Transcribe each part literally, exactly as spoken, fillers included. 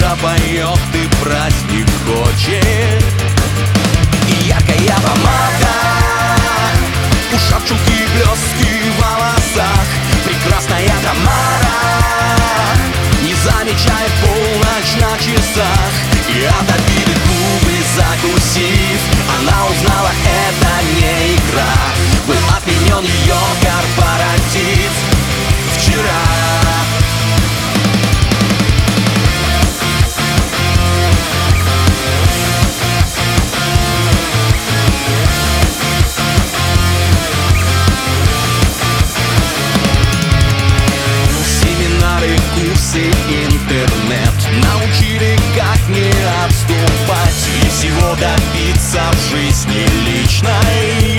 душа поет, ты праздник хочешь. И яркая помада, ушах чулки, блестки в волосах. Прекрасная Тамара не замечает полночь на часах. И от обиды губы закусив, она узнала, это не игра. Был отменен ее корпоратив вчера. Семинары, курсы, интернет научили, как не отступать и всего добиться в жизни личной.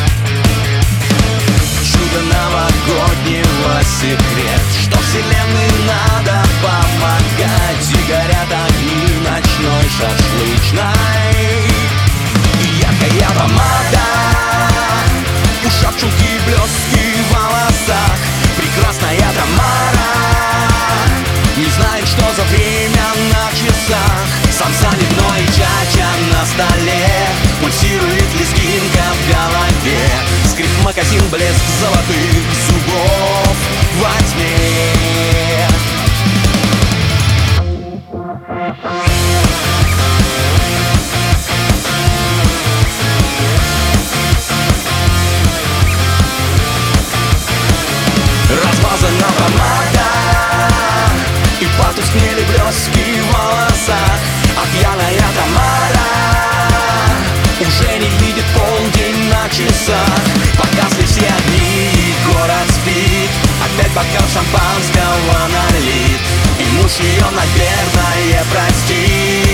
Чудо новогоднего секрет, что вселенной надо помогать. И горят огни ночной шашлычной. И яркая помада, ушах чулки, блестки в волосах. Прекрасная Тамара не знает, что за время на часах. Сам заливной чача на столе, пульсирует лезгинка в голове. Скрип магазин, блеск золотых зубов во тьме. Размазана помада и потускнели блестки в волосах. А пьяная Тамара уже не видит полдень на часах. Погасли все огни и город спит. Опять бокал шампанского налит, и муж ее, наверное, простит.